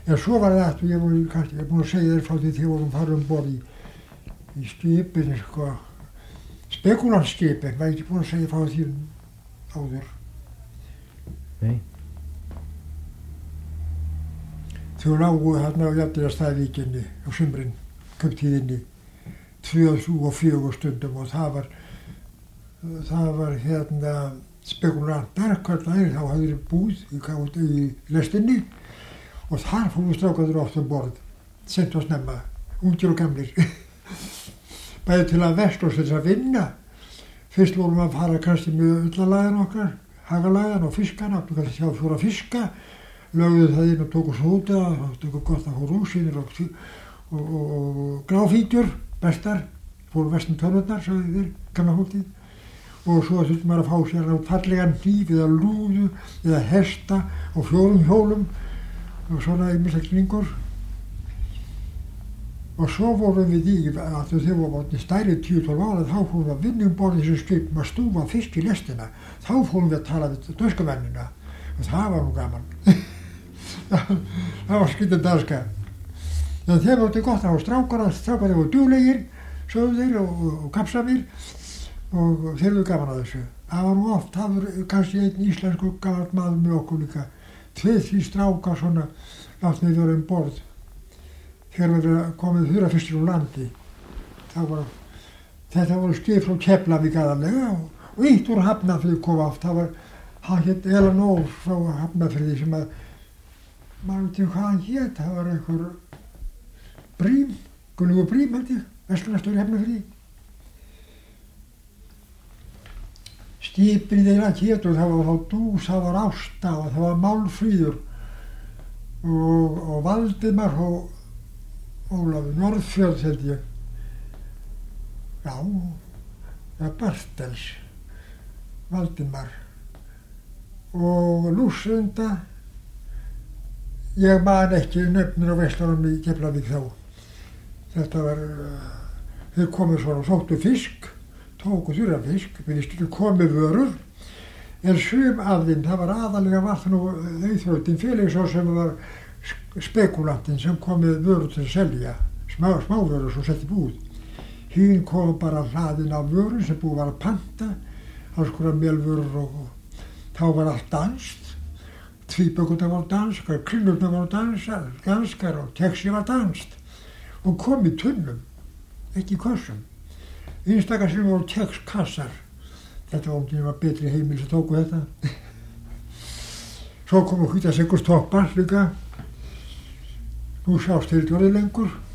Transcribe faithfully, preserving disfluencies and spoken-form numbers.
En svo var það aftur, ég var kannski, ég er búin að segja þér frá því þegar vorum farið um borð í, í skipinu, sko, spekulantskipin, var ég ekki búin að segja frá því áður. Nei. Þau lágu þarna á Jafnirastæðvíkinni á sumrin, kauptíðinni, tvö og fjögur stundum og það var, það var hérna spekulantar, hvernig það er, þá hafði þeir búið í, í lestinni og þar fóru strákarnir oft um borð, sent og snemma, ungir og gamlir. Bæði til að versla og til að vinna. Fyrst vorum við að fara kannski með ullalagan okkar, hagalagan og fiskana, áttu kannski sjá fjóra fiska, lögðu það inn og tóku svo út að það tóku gott að fá rúsínir og, og, og, og gráfíkjur, bestar, fóru vestum törnurnar, sagði þeir, gamla fólkið. Og svo þurfti maður að fá sér á fallegan hníf eða lúðu eða hesta og fjórum hjólum og svona ýmislegt. Og svo vorum við í, að þegar við vorum stærri tíu til tólf ára, þá fórum við að vinna um borð í þessu skipum að stúfa fisk í lestina. Þá fórum við að tala við dönskumennina og það var nú gaman. Það var skyldin danska. En þeir voru þetta gott á strákar, strákar voru duglegir, sögðu þeir og, og, og kapsamir og þeir voru gaman að þessu. Það var nú oft, það var kannski einn íslensku gamall maður með okkur líka. Tveir því strákar svona látnir við vera um borð. Þegar við komið þurrafistur úr landi. Var, þetta voru skip frá Keflavík aðallega og, og eitt úr Hafnarfirði kom oft. Það var, hann hétt Elanór frá Hafnarfirði sem að, maður veit ekki hvað hann hét, það var einhver Brím, Gunnlaugur Brím held ég, verslunarstjóri í Hafnarfirði. Skipin þeirra hétu og það var þá Dús, það var Ásta og það var Málfríður og, og Valdimar og Ólafur Norðfjörð held ég. Já, það var Bartels, Valdimar og Lúsunda. Ég man ekki nöfnir á verslanum í Keflavík þá. Þetta var, þeir komið svona og sóttu fisk, tóku þurrafisk, við komið vörur, en sum af þeim, það var aðalega var það nú auðvöldin Felixson sem var spekulantinn sem kom með vörur til að selja, smá, smávörur sem setti búið. Hinn kom bara hlaðinn af vörur sem búið var að panta, alls konar mélvörur og, og þá var allt danskt. Tvíbökurnar voru danskar, kringlurnar voru danskar, danskar og texi var danskt og kom í tunnum, ekki í kössum. Einstakar sem voru texkassar. Þetta var um var betri heimil sem tóku þetta. Svo komu hvítasykurstoppar líka. Nú sjást þeir ekki orðið lengur.